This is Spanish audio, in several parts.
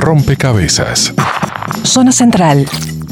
Rompecabezas. Zona Central.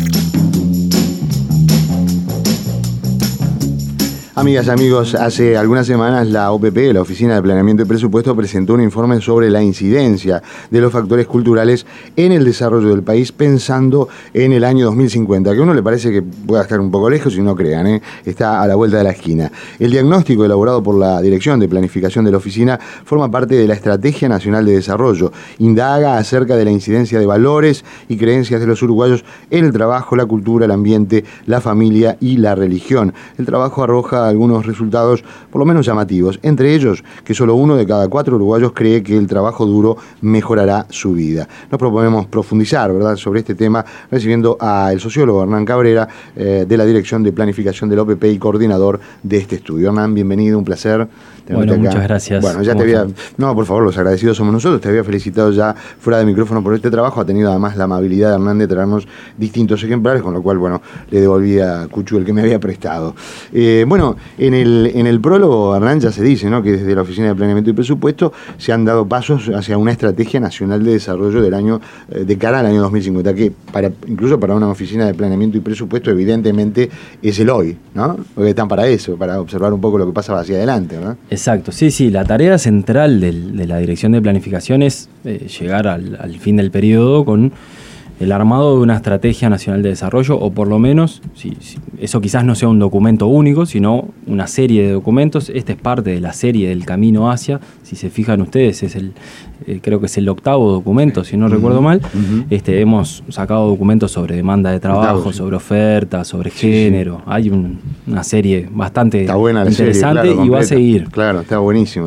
Amigas, amigos, hace algunas semanas la OPP, la Oficina de Planeamiento y Presupuesto, presentó un informe sobre la incidencia de los factores culturales en el desarrollo del país, pensando en el año 2050, que a uno le parece que pueda estar un poco lejos, y no crean, está a la vuelta de la esquina. El diagnóstico elaborado por la Dirección de Planificación de la Oficina forma parte de la Estrategia Nacional de Desarrollo. Indaga acerca de la incidencia de valores y creencias de los uruguayos en el trabajo, la cultura, el ambiente, la familia y la religión. El trabajo arroja algunos resultados por lo menos llamativos, entre ellos que solo 1 de cada 4 uruguayos cree que el trabajo duro mejorará su vida. Nos proponemos profundizar, ¿verdad?, sobre este tema, recibiendo al sociólogo Hernán Cabrera, de la Dirección de Planificación del OPP y coordinador de este estudio. Hernán, bienvenido, un placer. Bueno, muchas gracias. Bueno, ya te había... No, por favor, los agradecidos somos nosotros. Te había felicitado ya fuera de micrófono por este trabajo. Ha tenido además la amabilidad de Hernán de traernos distintos ejemplares, con lo cual, bueno, le devolví a Cuchu el que me había prestado. Bueno, en el prólogo, Hernán, ya se dice, ¿no?, que desde la Oficina de Planeamiento y Presupuesto se han dado pasos hacia una estrategia nacional de desarrollo del año, de cara al año 2050, que incluso para una Oficina de Planeamiento y Presupuesto, evidentemente, es el hoy, ¿no? Porque están para eso, para observar un poco lo que pasa hacia adelante, ¿verdad? Exacto, sí, la tarea central de la Dirección de Planificación es llegar al fin del periodo con el armado de una estrategia nacional de desarrollo, o por lo menos, eso quizás no sea un documento único, sino una serie de documentos. Este es parte de la serie del Camino Hacia. Si se fijan ustedes, creo que es el 8º documento, si no recuerdo mal. Hemos sacado documentos sobre demanda de trabajo, sobre oferta, sobre género. Hay una serie bastante interesante, serie, claro, y va a seguir. Claro, está buenísimo.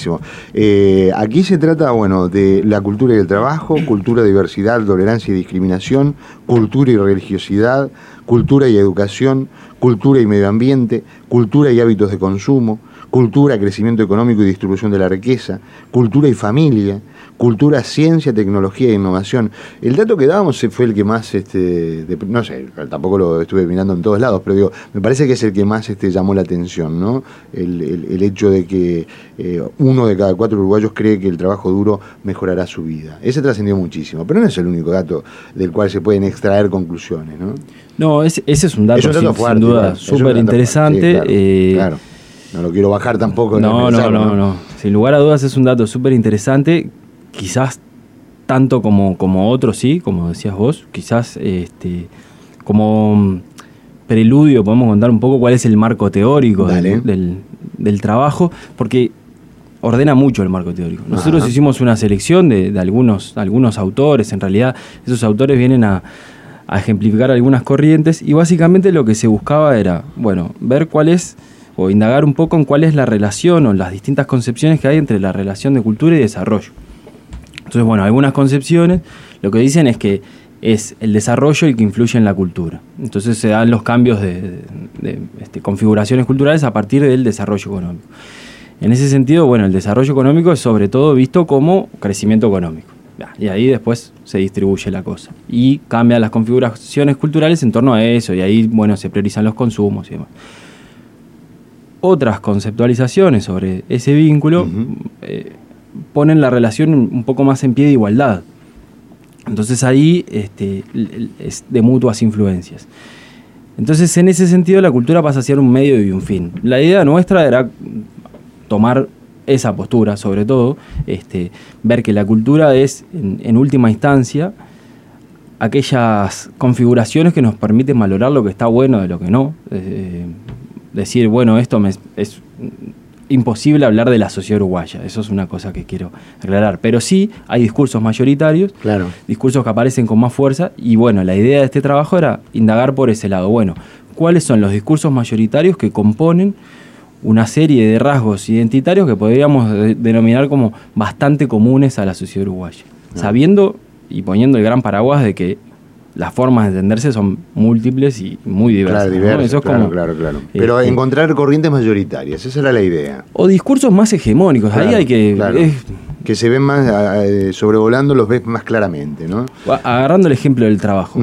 Aquí se trata, bueno, de la cultura y el trabajo, cultura, diversidad, tolerancia y discriminación, cultura y religiosidad, cultura y educación, cultura y medio ambiente, cultura y hábitos de consumo, cultura, crecimiento económico y distribución de la riqueza, cultura y familia, cultura, ciencia, tecnología e innovación. El dato que dábamos fue el que más, no sé, tampoco lo estuve mirando en todos lados, pero digo, me parece que es el que más llamó la atención, ¿no? El hecho de que 1 de cada 4 uruguayos cree que el trabajo duro mejorará su vida. Ese trascendió muchísimo, pero no es el único dato del cual se pueden extraer conclusiones, ¿no? No, ese es un dato, fuerte, sin duda, súper interesante. Sí, claro. No lo quiero bajar tampoco. No. Sin lugar a dudas es un dato súper interesante. Quizás tanto como otros, sí, como decías vos, quizás como preludio podemos contar un poco cuál es el marco teórico del trabajo, porque ordena mucho el marco teórico. Nosotros hicimos una selección de algunos autores. En realidad esos autores vienen a ejemplificar algunas corrientes, y básicamente lo que se buscaba era, bueno, ver cuál es, o indagar un poco en cuál es la relación o las distintas concepciones que hay entre la relación de cultura y desarrollo. Entonces, bueno, algunas concepciones lo que dicen es que es el desarrollo el que influye en la cultura. Entonces se dan los cambios de configuraciones culturales a partir del desarrollo económico. En ese sentido, bueno, el desarrollo económico es sobre todo visto como crecimiento económico. Y ahí después se distribuye la cosa. Y cambian las configuraciones culturales en torno a eso, y ahí, bueno, se priorizan los consumos y demás. Otras conceptualizaciones sobre ese vínculo ponen la relación un poco más en pie de igualdad. Entonces ahí es de mutuas influencias. Entonces, en ese sentido, la cultura pasa a ser un medio y un fin. La idea nuestra era tomar esa postura, sobre todo, ver que la cultura es, en última instancia, aquellas configuraciones que nos permiten valorar lo que está bueno de lo que no. Decir, bueno, es imposible hablar de la sociedad uruguaya. Eso es una cosa que quiero aclarar. Pero sí hay discursos mayoritarios, claro, discursos que aparecen con más fuerza, y bueno, la idea de este trabajo era indagar por ese lado. Bueno, ¿cuáles son los discursos mayoritarios que componen una serie de rasgos identitarios que podríamos denominar como bastante comunes a la sociedad uruguaya? Sabiendo y poniendo el gran paraguas de que las formas de entenderse son múltiples y muy diversas. Claro, diversas, ¿no? Eso es claro. Pero encontrar corrientes mayoritarias, esa era la idea. O discursos más hegemónicos, claro, ahí hay que... Claro. Que se ven más, sobrevolando, los ves más claramente, ¿no? Agarrando el ejemplo del trabajo.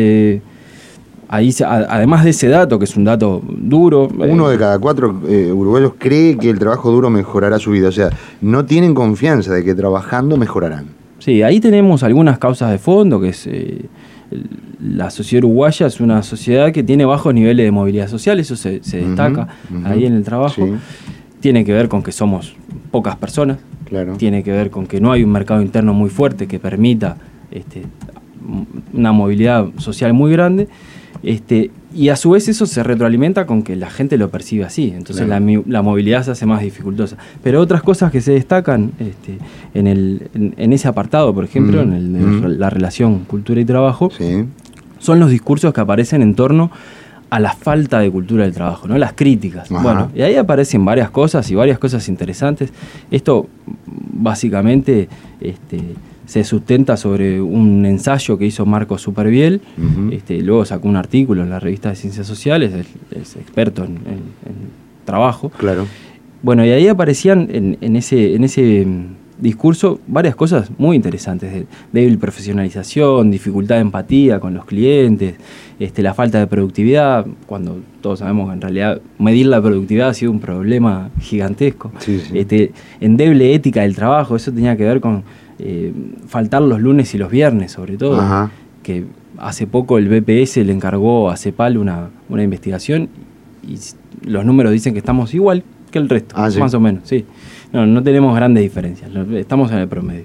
Ahí, además de ese dato, que es un dato duro... 1 de cada 4 uruguayos cree que el trabajo duro mejorará su vida. O sea, no tienen confianza de que trabajando mejorarán. Sí, ahí tenemos algunas causas de fondo, que es la sociedad uruguaya es una sociedad que tiene bajos niveles de movilidad social, eso se destaca ahí en el trabajo. Sí. Tiene que ver con que somos pocas personas, claro. Tiene que ver con que no hay un mercado interno muy fuerte que permita una movilidad social muy grande. Y a su vez eso se retroalimenta con que la gente lo percibe así, entonces claro. la movilidad se hace más dificultosa. Pero otras cosas que se destacan en ese apartado, por ejemplo, en el de la relación cultura y trabajo, sí. Son los discursos que aparecen en torno a la falta de cultura del trabajo, ¿no? Las críticas. Ajá. Bueno, y ahí aparecen varias cosas interesantes. Esto básicamente se sustenta sobre un ensayo que hizo Marco Superviel, luego sacó un artículo en la revista de Ciencias Sociales, es experto en trabajo. Claro. Bueno, y ahí aparecían en ese discurso varias cosas muy interesantes, débil profesionalización, dificultad de empatía con los clientes, la falta de productividad, cuando todos sabemos que en realidad medir la productividad ha sido un problema gigantesco. Sí, sí. Endeble ética del trabajo, eso tenía que ver con faltar los lunes y los viernes, sobre todo. Ajá. Que hace poco el BPS le encargó a CEPAL una investigación y los números dicen que estamos igual que el resto, ¿sí? Más o menos, sí. No tenemos grandes diferencias, estamos en el promedio.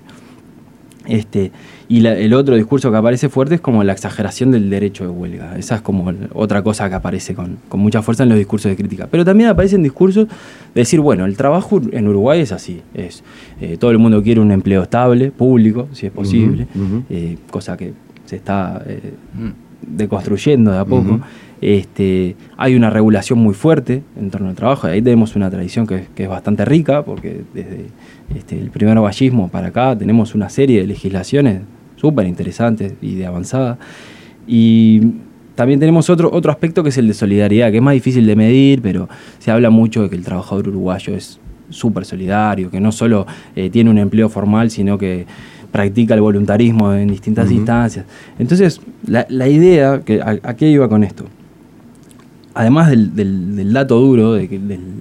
Y el otro discurso que aparece fuerte es como la exageración del derecho de huelga. Esa es como otra cosa que aparece con mucha fuerza en los discursos de crítica. Pero también aparecen discursos de decir, bueno, el trabajo en Uruguay es así. Todo el mundo quiere un empleo estable, público, si es posible, cosa que se está deconstruyendo de a poco. Hay una regulación muy fuerte en torno al trabajo. Ahí tenemos una tradición que es bastante rica, porque desde el primer vallismo para acá tenemos una serie de legislaciones súper interesantes y de avanzada. Y también tenemos otro aspecto que es el de solidaridad, que es más difícil de medir, pero se habla mucho de que el trabajador uruguayo es súper solidario, que no solo tiene un empleo formal, sino que practica el voluntarismo en distintas instancias. Entonces, la idea, ¿a qué iba con esto? Además del dato duro, de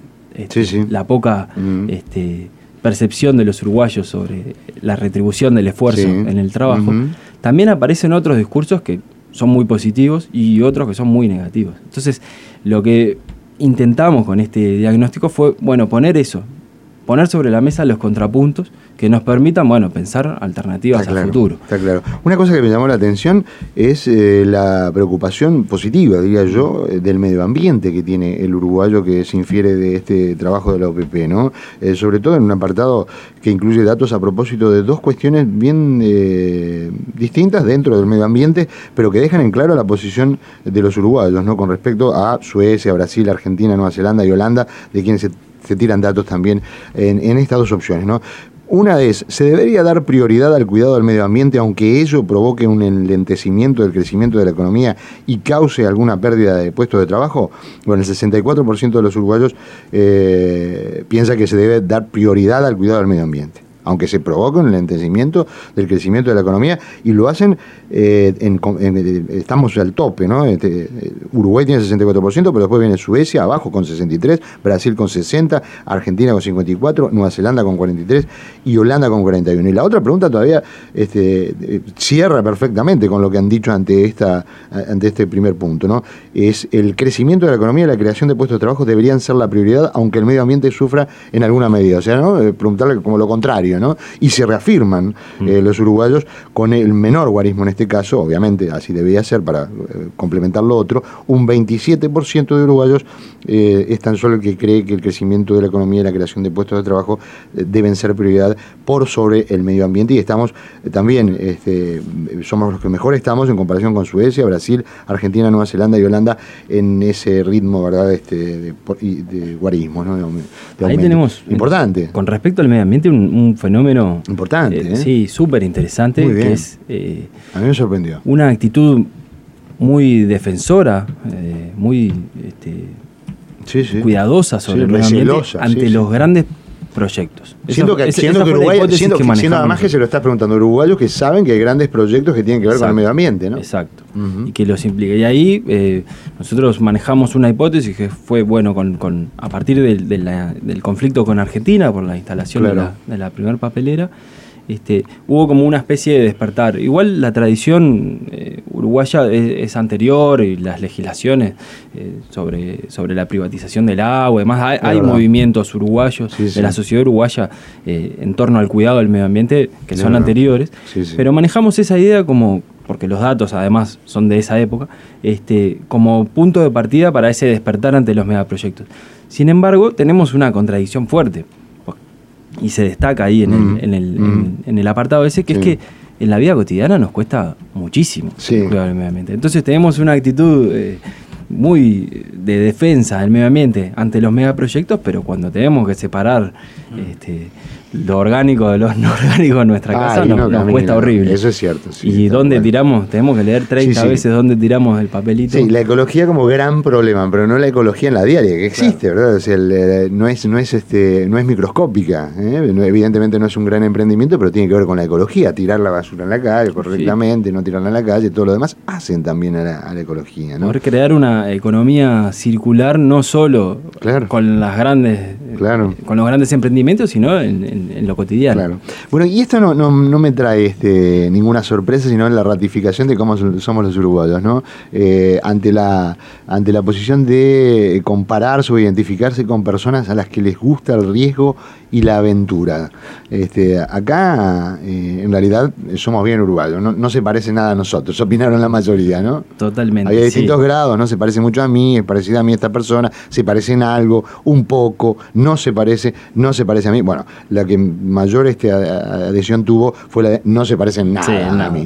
la poca percepción de los uruguayos sobre la retribución del esfuerzo en el trabajo, también aparecen otros discursos que son muy positivos y otros que son muy negativos. Entonces, lo que intentamos con este diagnóstico fue, poner sobre la mesa los contrapuntos que nos permitan, pensar alternativas al futuro. Está claro. Una cosa que me llamó la atención es la preocupación positiva, diría yo, del medio ambiente que tiene el uruguayo que se infiere de este trabajo de la OPP, ¿no? Sobre todo en un apartado que incluye datos a propósito de dos cuestiones bien distintas dentro del medio ambiente, pero que dejan en claro la posición de los uruguayos, ¿no? Con respecto a Suecia, Brasil, Argentina, Nueva Zelanda y Holanda, de quienes se tiran datos también en estas dos opciones, ¿no? Una es, ¿se debería dar prioridad al cuidado del medio ambiente aunque ello provoque un enlentecimiento del crecimiento de la economía y cause alguna pérdida de puestos de trabajo? Bueno, el 64% de los uruguayos piensa que se debe dar prioridad al cuidado del medio ambiente, aunque se provoque un enlentecimiento del crecimiento de la economía, y lo hacen, estamos al tope, ¿no? Uruguay tiene 64%, pero después viene Suecia abajo con 63%, Brasil con 60%, Argentina con 54%, Nueva Zelanda con 43% y Holanda con 41%. Y la otra pregunta todavía cierra perfectamente con lo que han dicho ante este primer punto, ¿no? Es el crecimiento de la economía y la creación de puestos de trabajo deberían ser la prioridad, aunque el medio ambiente sufra en alguna medida. O sea, ¿no? Preguntarle como lo contrario, ¿no? Y se reafirman los uruguayos con el menor guarismo en este caso, obviamente así debería ser para complementar lo otro, un 27% de uruguayos es tan solo el que cree que el crecimiento de la economía y la creación de puestos de trabajo deben ser prioridad por sobre el medio ambiente, y estamos también, somos los que mejor estamos en comparación con Suecia, Brasil, Argentina, Nueva Zelanda y Holanda en ese ritmo, ¿verdad? De guarismo, ¿no? De ahí tenemos, importante. Con respecto al medio ambiente, un fenómeno importante, sí, súper interesante, que es a mí me sorprendió una actitud muy defensora, muy cuidadosa sobre el medio ambiente ante los grandes proyectos. Siendo que Uruguay, siendo además que se lo estás preguntando a uruguayos que saben que hay grandes proyectos que tienen que ver con el medio ambiente, ¿no? Exacto. Y que los implica. Y ahí nosotros manejamos una hipótesis que fue, a partir del conflicto con Argentina por la instalación de la primera papelera, hubo como una especie de despertar. Igual la tradición uruguaya es anterior, y las legislaciones sobre la privatización del agua, además hay movimientos uruguayos de la sociedad uruguaya en torno al cuidado del medio ambiente que son anteriores, pero manejamos esa idea como, porque los datos además son de esa época, como punto de partida para ese despertar ante los megaproyectos. Sin embargo, tenemos una contradicción fuerte, y se destaca ahí en el apartado ese, que es que en la vida cotidiana nos cuesta muchísimo cuidar el medio ambiente. Entonces tenemos una actitud muy de defensa del medio ambiente ante los megaproyectos, pero cuando tenemos que separar lo orgánico de lo no orgánico en nuestra casa, nos cuesta horrible. Eso es cierto. Y dónde tiramos, tenemos que leer 30 veces dónde tiramos el papelito. Sí, la ecología como gran problema, pero no la ecología en la diaria, que existe, ¿verdad? O sea, no es microscópica, evidentemente no es un gran emprendimiento, pero tiene que ver con la ecología, tirar la basura en la calle correctamente, no tirarla en la calle, todo lo demás hacen también a la ecología, ¿no? Poder crear una economía circular no solo con las grandes con los grandes emprendimientos, sino en lo cotidiano. Claro. Bueno, y esto no me trae ninguna sorpresa, sino en la ratificación de cómo somos los uruguayos, ¿no? Ante la posición de compararse o identificarse con personas a las que les gusta el riesgo y la aventura. Acá, en realidad, somos bien uruguayos, no se parece nada a nosotros, opinaron la mayoría, ¿no? Totalmente. Había distintos grados, ¿no? Se parece mucho a mí, es parecida a mí esta persona, se parece en algo, un poco, no se parece a mí. Bueno, la que mayor adhesión tuvo fue la de no se parece en nada a mí.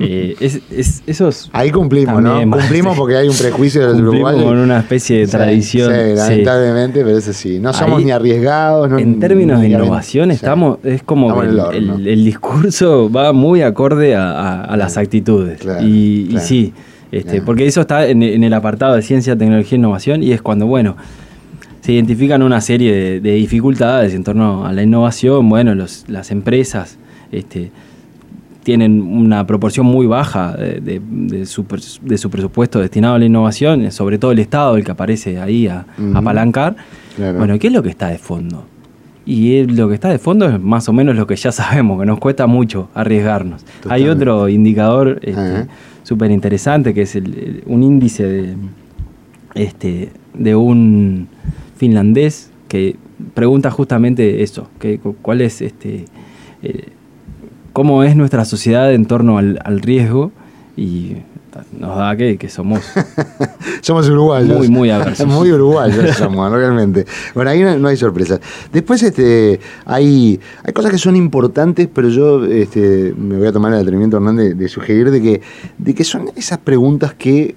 Ahí cumplimos, ¿no? Cumplimos porque hay un prejuicio de los uruguayos. Con una especie de tradición. Sí, lamentablemente, pero eso sí. No somos ni arriesgados. En términos de innovación, es como que el discurso va muy acorde a las actitudes. Y sí, porque eso está en el apartado de ciencia, tecnología e innovación, y es cuando, se identifican una serie de dificultades en torno a la innovación. Las empresas tienen una proporción muy baja de su presupuesto destinado a la innovación, sobre todo el Estado, el que aparece ahí a apalancar. Claro. ¿Qué es lo que está de fondo? Y lo que está de fondo es más o menos lo que ya sabemos, que nos cuesta mucho arriesgarnos. Totalmente. Hay otro indicador súper interesante, que es un índice de un finlandés que pregunta justamente eso, cuál es cómo es nuestra sociedad en torno al riesgo, y nos da que somos somos uruguayos, muy aversos. Muy uruguayos somos, realmente. Bueno, ahí no hay sorpresas. Después hay cosas que son importantes, pero yo me voy a tomar el atrevimiento, Hernán, de sugerir de que son esas preguntas que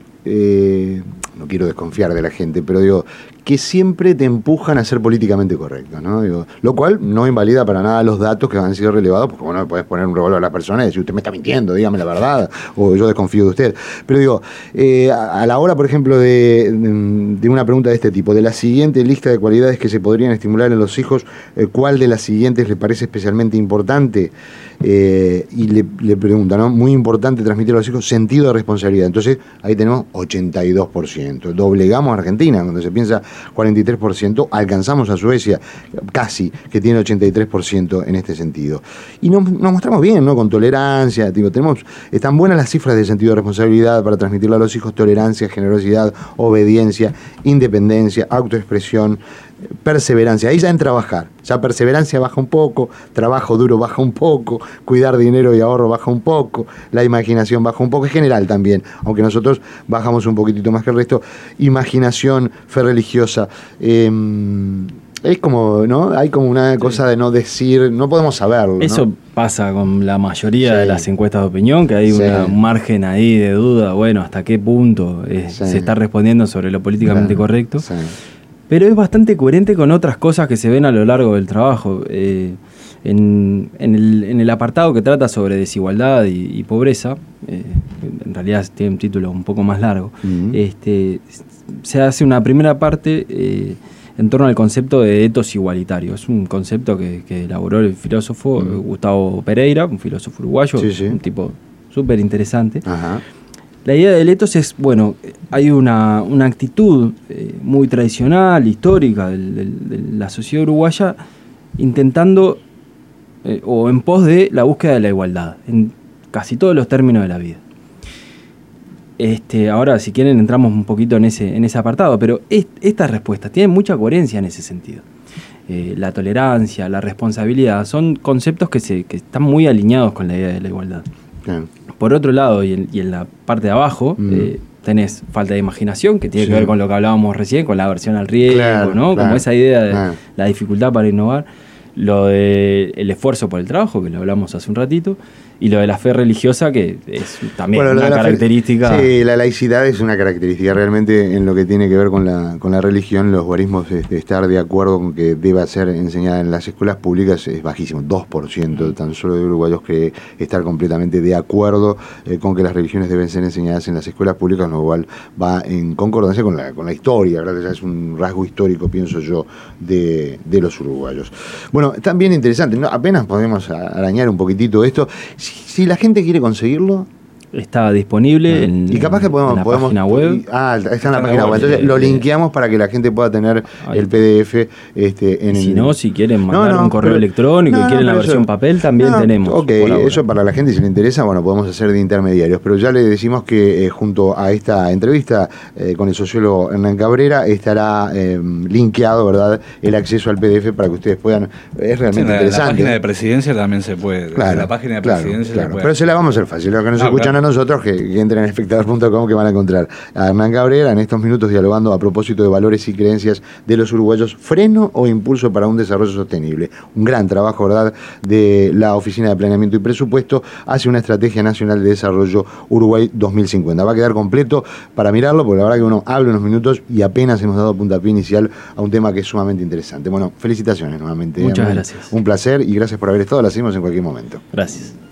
no quiero desconfiar de la gente, pero digo, que siempre te empujan a ser políticamente correcto, ¿no? Digo, lo cual no invalida para nada los datos que han sido relevados, porque no podés poner un revólver a la persona y decir, usted me está mintiendo, dígame la verdad, o yo desconfío de usted. Pero digo, a la hora, por ejemplo, de una pregunta de este tipo, de la siguiente lista de cualidades que se podrían estimular en los hijos, ¿cuál de las siguientes le parece especialmente importante? Y le pregunta, ¿no? Muy importante transmitir a los hijos sentido de responsabilidad. Entonces, ahí tenemos 82%. Doblegamos a Argentina, cuando se piensa 43%, alcanzamos a Suecia, casi, que tiene 83% en este sentido. Y nos mostramos bien, ¿no? Con tolerancia, están buenas las cifras de sentido de responsabilidad para transmitirle a los hijos tolerancia, generosidad, obediencia, independencia, autoexpresión, perseverancia. Ahí ya en trabajar, ya perseverancia baja un poco, trabajo duro baja un poco, cuidar dinero y ahorro baja un poco, la imaginación baja un poco, es general también, aunque nosotros bajamos un poquitito más que el resto. Imaginación, fe religiosa, es como, ¿no? Hay como una cosa de no decir, no podemos saberlo, ¿no? Eso pasa con la mayoría de las encuestas de opinión, que hay un margen ahí de duda, hasta qué punto se está respondiendo sobre lo políticamente correcto. Sí. Pero es bastante coherente con otras cosas que se ven a lo largo del trabajo. En el apartado que trata sobre desigualdad y pobreza, en realidad tiene un título un poco más largo, se hace una primera parte en torno al concepto de etos igualitario. Es un concepto que elaboró el filósofo Gustavo Pereira, un filósofo uruguayo, un tipo súper interesante. Ajá. La idea del etos es, hay una actitud muy tradicional, histórica de la sociedad uruguaya, intentando o en pos de la búsqueda de la igualdad, en casi todos los términos de la vida. Ahora, si quieren, entramos un poquito en ese apartado, pero estas respuestas tienen mucha coherencia en ese sentido. La tolerancia, la responsabilidad, son conceptos que están muy alineados con la idea de la igualdad. Bien. Por otro lado, y en la parte de abajo, tenés falta de imaginación, que tiene que ver con lo que hablábamos recién, con la aversión al riesgo, claro, ¿no? Como esa idea de la dificultad para innovar, lo del esfuerzo por el trabajo, que lo hablamos hace un ratito, y lo de la fe religiosa, que es también una característica. Sí, la laicidad es una característica. Realmente, en lo que tiene que ver con la religión, los guarismos, estar de acuerdo con que deba ser enseñada en las escuelas públicas es bajísimo. 2% tan solo de uruguayos cree estar completamente de acuerdo con que las religiones deben ser enseñadas en las escuelas públicas, lo cual va en concordancia con la historia, ¿verdad? Ya es un rasgo histórico, pienso yo, de los uruguayos. Bueno, también interesante, ¿no? Apenas podemos arañar un poquitito esto. Si la gente quiere conseguirlo, está disponible en, y capaz que podemos, página web. Está en la página web. Entonces lo linkeamos para que la gente pueda tener el PDF. Si no, si quieren mandar un correo electrónico y quieren la versión papel, también tenemos. Ok, eso para la gente, si le interesa, bueno, podemos hacer de intermediarios. Pero ya le decimos que junto a esta entrevista con el sociólogo Hernán Cabrera estará linkeado, ¿verdad?, el acceso al PDF para que ustedes puedan. Es realmente interesante. En la página de Presidencia también se puede. Claro, en la página de Presidencia se puede. Pero se la vamos a hacer fácil. Lo que nos escuchan a nosotros, que entren en espectador.com, que van a encontrar a Hernán Cabrera en estos minutos dialogando a propósito de valores y creencias de los uruguayos, freno o impulso para un desarrollo sostenible. Un gran trabajo, ¿verdad?, de la Oficina de Planeamiento y Presupuesto hacia una estrategia nacional de desarrollo Uruguay 2050. Va a quedar completo para mirarlo, porque la verdad que uno habla unos minutos y apenas hemos dado puntapié inicial a un tema que es sumamente interesante. Bueno, felicitaciones nuevamente. Muchas gracias. Un placer y gracias por haber estado. La seguimos en cualquier momento. Gracias.